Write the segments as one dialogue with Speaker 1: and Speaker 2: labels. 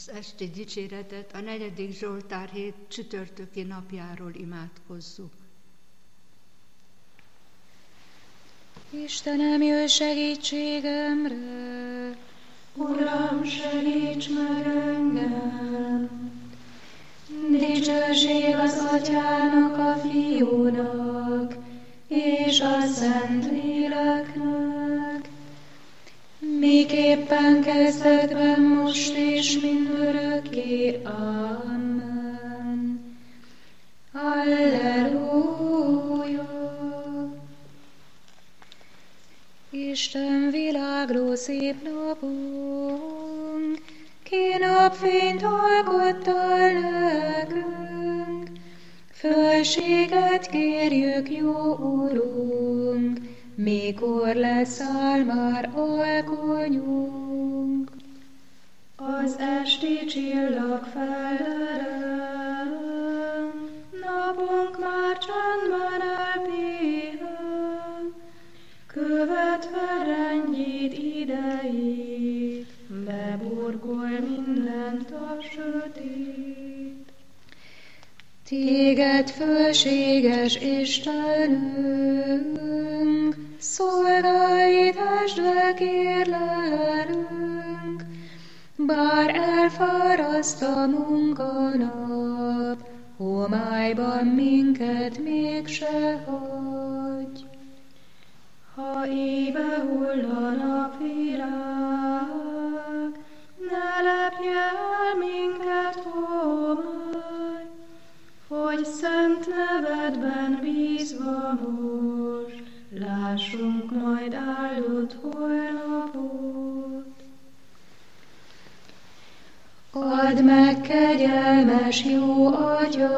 Speaker 1: Az esti dicséretet a 4. Zsoltár hét csütörtöki napjáról imádkozzuk.
Speaker 2: Istenem, jöjj segítségemre!
Speaker 3: Uram, segíts meg engem!
Speaker 2: Dicsőség az Atyának, a Fiúnak, és a Szentléleknek, miképpen kezdetben, most és mindörökké. Amen. Halleluja! Isten világló szép napunk, ki napfényt alkottál nekünk, fölséget kérjük, jó Urunk, mikor leszáll már alkonyunk.
Speaker 3: Az esti csillag feldereng, napunk már csendben elpihen, követve rendjét idejét, beburgol mindent a sötét.
Speaker 2: Téged, fölséges Istenünk, szolgáltatásd kérlelünk, bár elfáraszt a munkanap, homályban minket mégse hagy.
Speaker 3: Ha éjbe hull a napvilág, ne lepje el minket homály, hogy szent nevedben bízva most, lássunk majd áldott holnapot.
Speaker 2: Add meg, kegyelmes jó Atya,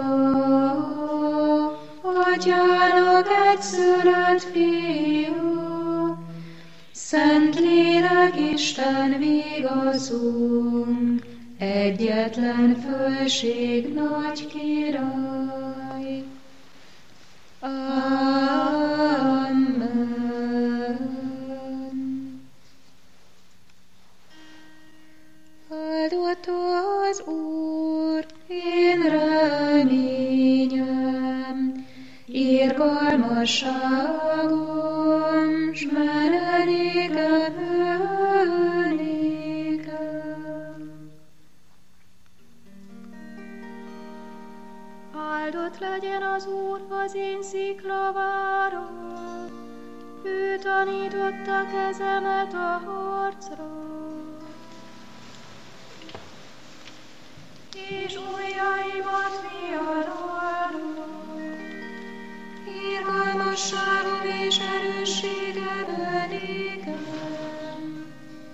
Speaker 2: Atyának egyszülött Fia, Szentlélek Isten vigaszunk, egyetlen fölség nagy király. Amen. Áldott az Úr, én reményem, irgalmasságom, s menedékem ő nékem.
Speaker 3: Áldott legyen az Úr, az én sziklavárom, ő tanította kezemet a harcra, és ujjaimat viadalom.
Speaker 2: Irgalmasságom és erősségem nékem,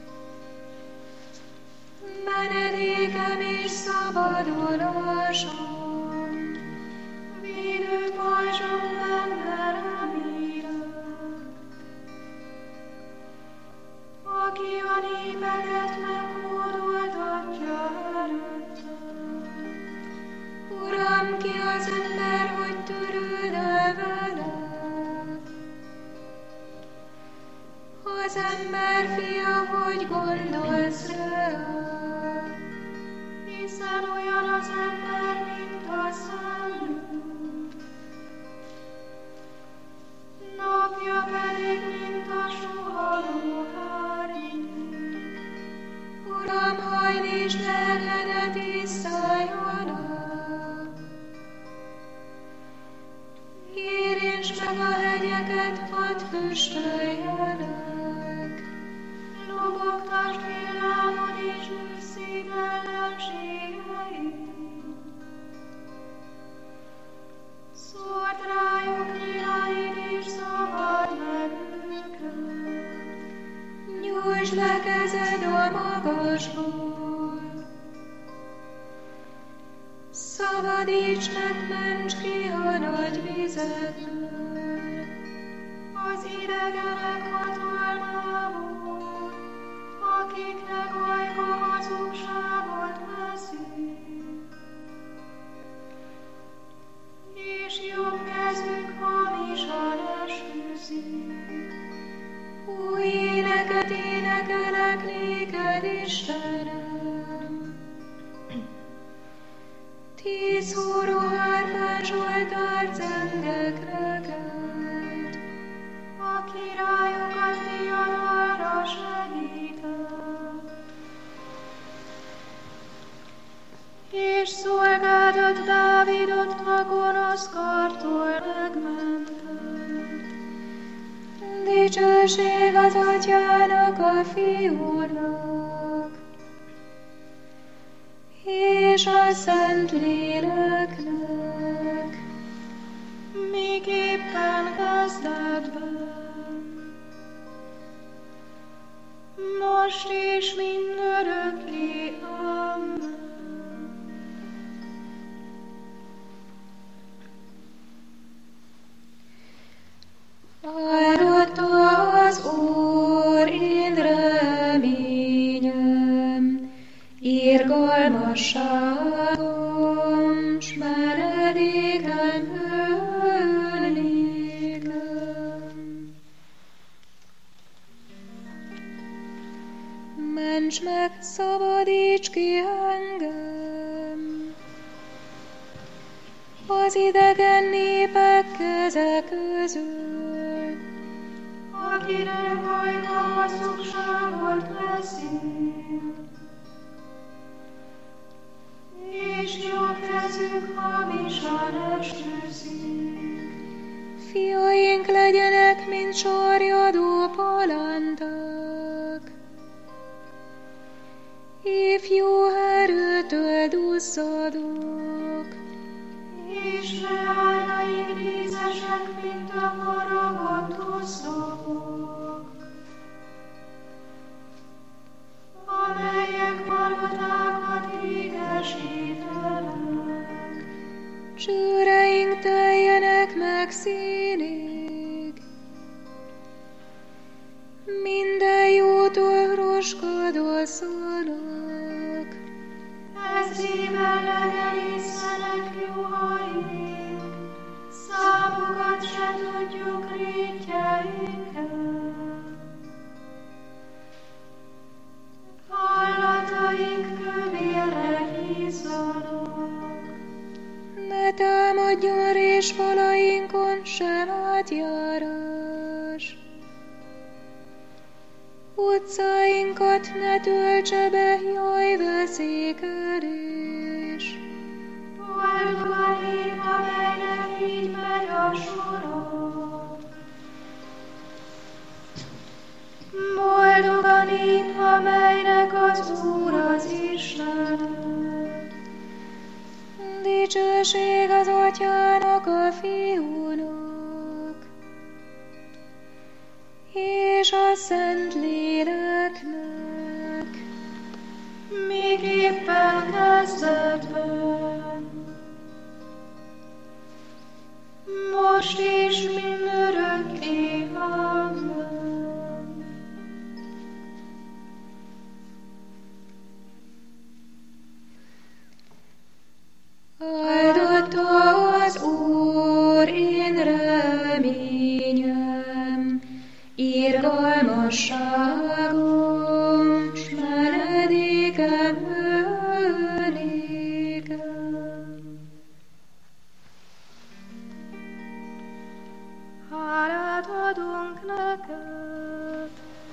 Speaker 2: menedékem és szabadulásom,
Speaker 3: Védő pajzsom benne remélek, aki a népeket meghódoltatja előttem.
Speaker 2: Uram, ki az ember, hogy törőd el vele? Az ember fia, hogy gondolsz rá?
Speaker 3: Hiszen olyan az ember, mint a szellő, napja pedig, mint a suhanó árnyék.
Speaker 2: Uram, hajlítsd lelkedet és szálljanak, érintsd meg a hegyeket, hadd füstöljenek.
Speaker 3: Lobogtasd villámon és őszig ellenségeim. Szóld rájuk nyilaid és szabad meg őket.
Speaker 2: Nyújtsd le kezed a magasból, szabadíts meg, ments ki a nagy vizekből.
Speaker 3: Az idegenek hatalmából, akiknek ajka hazugságot veszik, és jobb kezük hamisan esküszik.
Speaker 2: Új éneket énekelek néked, Istenem, szóró hárfán Zsoltár cendekre kelt. A királyokat diadalra segített, és szolgádat Dávidot a gonosz kartól megmentett. Dicsőség az Atyának, a Fiúnak, és a Szentléleknek, miképpen kezdetben, most és mindörökké. Amen. Áldott az Úr, én reményem, irgalmasságom, s menedékem önnékem. Ments meg, szabadíts ki engem az idegen népek keze közül, akinek ajka hazugságot beszél, és jobb kezük hamisan esküszik. Fiaink legyenek, mint sarjadó palánták, ifjú erőtől duzzadók, és leányaink díszesek, mint a faragott oszlopok, amelyek palotákat égesítenek. Csőreink teljenek meg színig, minden jótól roskadozzanak. Eszében legelészenek juhaink, számokat se tudjuk rétjeinkkel. Hallataink kövére hízzanak. Ne támadjon résfalainkon sem átjárás, utcáinkat ne töltse be jaj veszélykedés. Boldog a nép, amelynek így megy a sora. Boldog a nép, amelynek az Úr az Isten. Dicsőség az Atyának, a Fiúnak, és a Szentléleknek, miképpen kezdetben, most és mindörökké. Amen. Áldott az Úr, én reményem, irgalmasságom, s menedékem önnékem. Hálát adunk neked,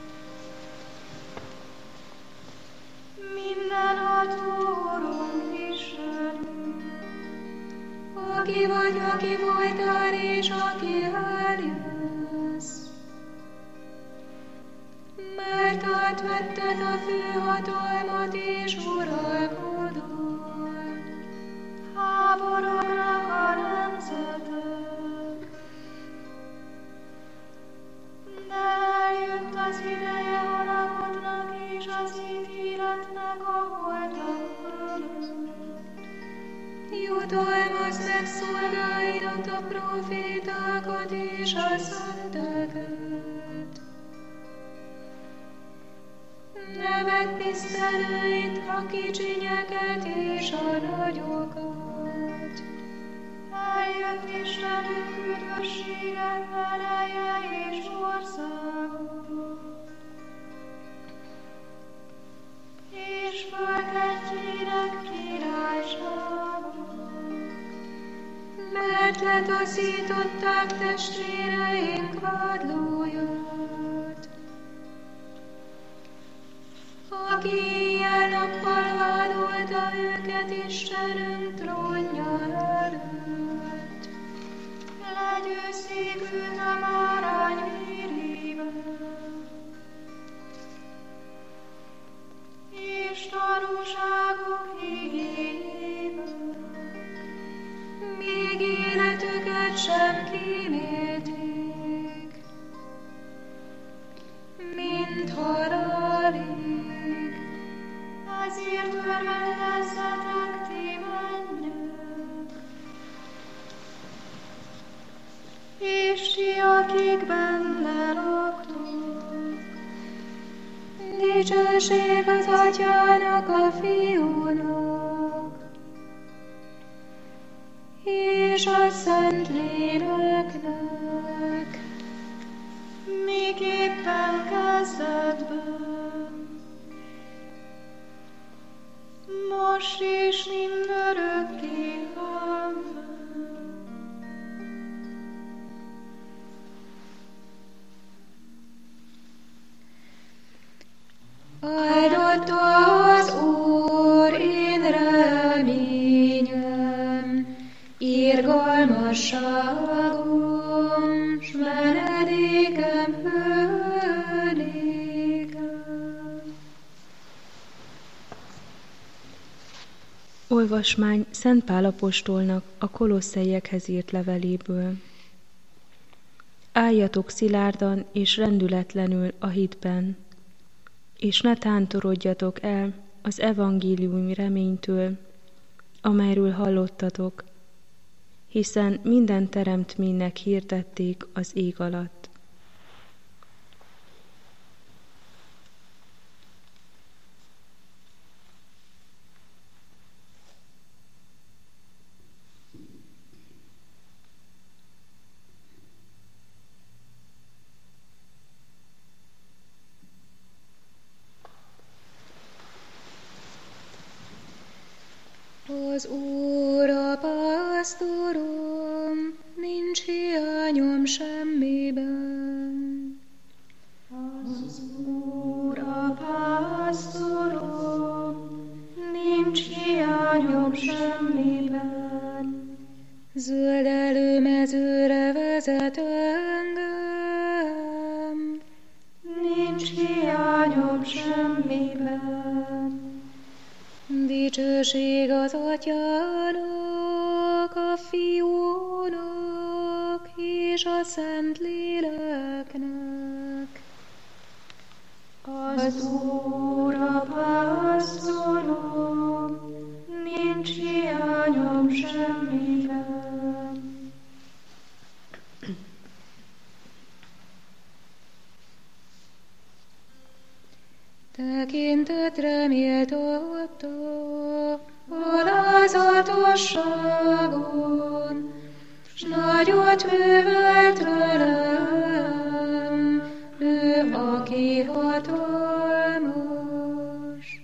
Speaker 2: mindenható Urunk Istenünk, aki vagy, aki voltál, és aki eljössz. Mert átvetted a főhatalmat és uralkodol, háborognak a nemzetek. De eljött az ideje a rakodnak és az ítéletnek a holtak fölött. Jutalmazd meg szolgáidat, a profétákat és a szenteket. Ne vedd tisztelet a kicsinyeket és a nagyokat. Eljött Istenünk üdvössége, ereje és országa, és fölkentjének királysága. letaszították testvéreink vádlóját. Aki éjjel-nappal vádolta őket Istenünk trónja előtt, legyőzik őt a márány vérével, és tanúságok híjével, még életüket sem kímélték, mint halálig. Ezért örvendezzetek ti mennyek, és ti, akik benne laktok. Dicsőség az Atyának, a Fiúnak, és a Szentléleknek, miképpen kezdetben, most és mindörökké. Amen. Áldott az Úr, én reményem, irgalmasságom, s menedékem hőnékem.
Speaker 4: Olvasmány Szent Pál apostolnak a Kolosszaiekhez írt leveléből. Álljatok szilárdan és rendületlenül a hitben, és ne tántorodjatok el az evangélium reménytől, amelyről hallottatok, hiszen minden teremtménynek hirdették az ég alatt.
Speaker 2: Az Úr a pásztorom, nincs hiányom semmiben. Az Úr a pásztorom, nincs hiányom semmiben. Zöldelő mezőre vezet engem, nincs hiányom semmiben. Dicsőség az Atyának, a Fiúnak és a Szentléleknek. Az Úr a pásztorom, nincs hiányom semmiben. Tekintetre méltatta alázatosságon, s nagyot művelt velem, ő, aki hatalmas.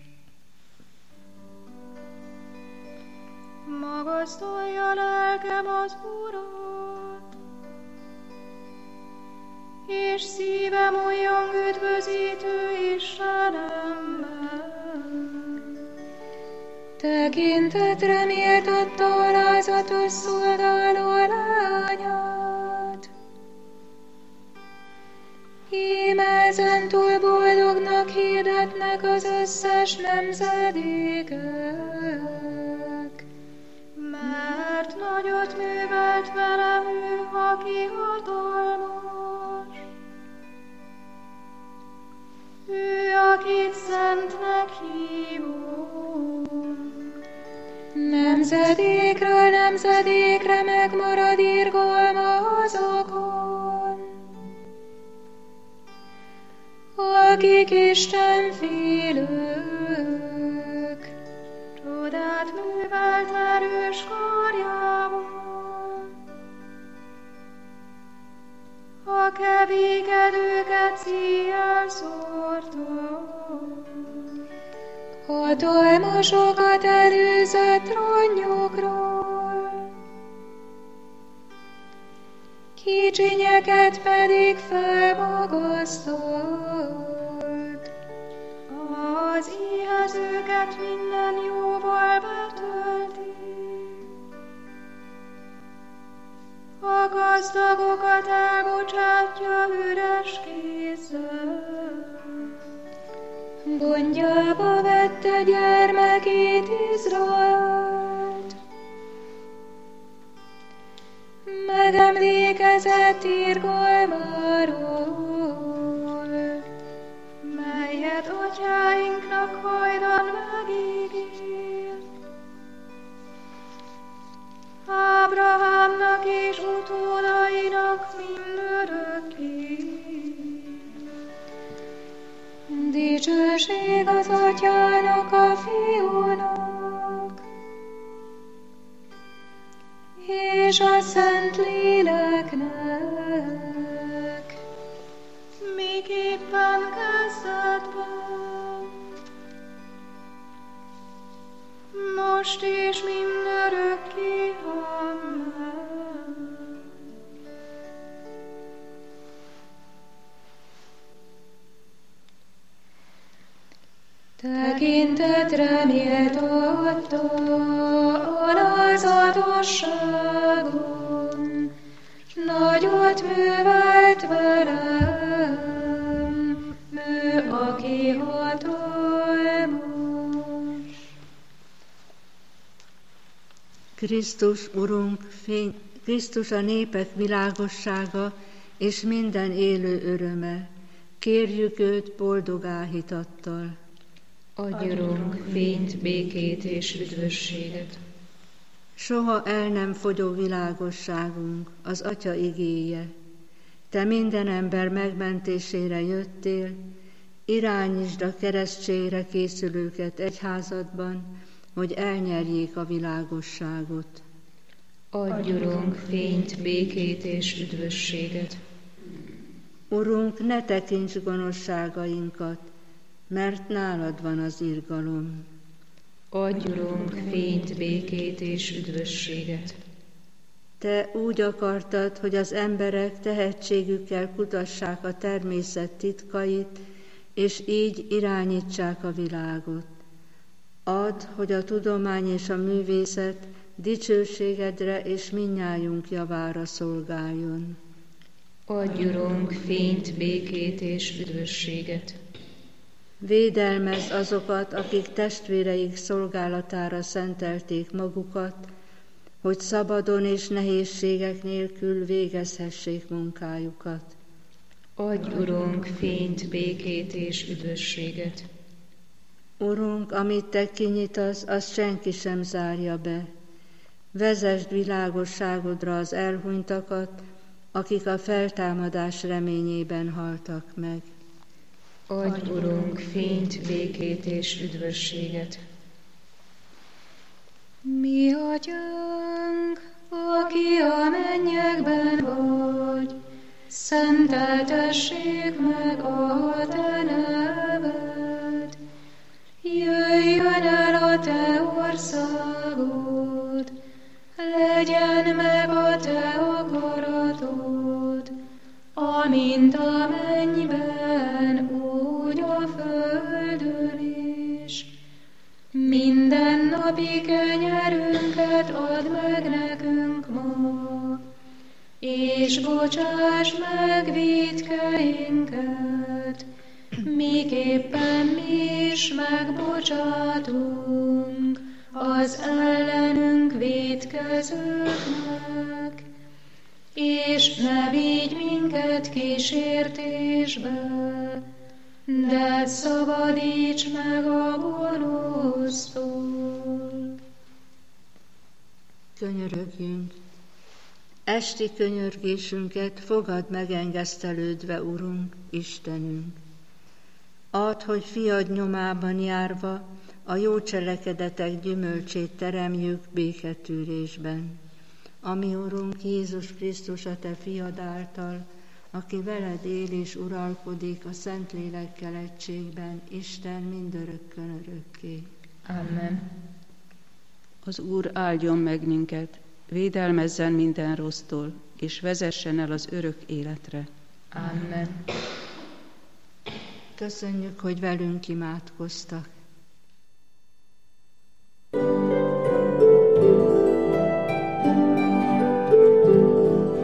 Speaker 2: Magasztalja lelkem az Urat, és szívem újjong üdvözítő Istenemben. Tekintetre méltatta alázatos szolgáló lányát. Íme ezentúl boldognak hirdetnek az összes nemzedékek, mert nagyot művelt velem ő, aki hatalmas. Ő, akit szentnek hívunk, nemzedékről nemzedékre megmarad irgalma azokon, akik Isten félők. Csodát művelt erős karjában, a kevékedőket szíjjel szórta. Hatalmasokat előzött ronnyokról, kicsinyeket pedig felmagasztod. Az éhezőket minden jóval betölti, a gazdagokat elbocsátja üres kézzel. Gondjába vette gyermekét Izraelt, megemlékezett irgalmáról, melyet atyáinknak hajdan megígért. Ábrahámnak és utódainak mindörökké. Dicsőség az Atyának, a Fiúnak, és a Szentléleknek, miképpen kezdetben, most és mindörökké. Amen. Tekintetre méltatta alázatosságon, nagyot művelt velem, ő, aki hatalmas.
Speaker 1: Krisztus Urunk, Krisztus a népek világossága és minden élő öröme. Kérjük őt boldog áhítattal.
Speaker 4: Adj, Urunk, fényt, békét és üdvösséget.
Speaker 1: Soha el nem fogyó világosságunk, az Atya igéje. Te minden ember megmentésére jöttél, irányítsd a keresztségre készülőket egyházadban, hogy elnyerjék a világosságot.
Speaker 4: Adj, Urunk, fényt, békét és üdvösséget.
Speaker 1: Urunk, ne tekints gonoszságainkat, mert nálad van az irgalom.
Speaker 4: Adj, Urunk, fényt, békét és üdvösséget.
Speaker 1: Te úgy akartad, hogy az emberek tehetségükkel kutassák a természet titkait, és így irányítsák a világot. Add, hogy a tudomány és a művészet dicsőségedre és mindnyájunk javára szolgáljon.
Speaker 4: Adj, Urunk, fényt, békét és üdvösséget.
Speaker 1: Védelmezd azokat, akik testvéreik szolgálatára szentelték magukat, hogy szabadon és nehézségek nélkül végezhessék munkájukat.
Speaker 4: Adj, Urunk, fényt, békét és üdvösséget.
Speaker 1: Urunk, amit Te kinyitasz, azt senki sem zárja be. Vezesd világosságodra az elhunytakat, akik a feltámadás reményében haltak meg.
Speaker 4: Adj, Urunk, fényt, békét és üdvösséget.
Speaker 2: Mi Atyánk, aki a mennyekben vagy, szenteltessék meg a Te neved. Jöjjön el a Te országod, legyen meg a Te akaratod, amint a mennyben, úgy a földön is. Mindennapi kenyerünket add meg nekünk ma, és bocsáss meg vétkeinket, miképpen mi is megbocsátunk az ellenünk vétkezőknek. És ne vigy minket kísértésbe, de szabadíts meg a gonosztól.
Speaker 1: Könyörögjünk! Esti könyörgésünket fogad megengesztelődve, Urunk, Istenünk. Add, hogy fiad nyomában járva a jó cselekedetek gyümölcsét teremjük béketűrésben. Ami Urunk Jézus Krisztus a Te fiad által, aki veled él és uralkodik a Szentlélekkel egységben, Isten mindörökkön örökké.
Speaker 4: Amen.
Speaker 5: Az Úr áldjon meg minket, védelmezzen minden rossztól, és vezessen el az örök életre.
Speaker 6: Amen.
Speaker 1: Köszönjük, hogy velünk imádkoztak.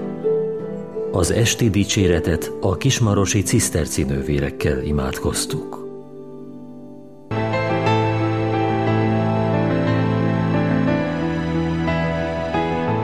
Speaker 7: Az esti dicséretet a kismarosi ciszterci nővérekkel imádkoztuk.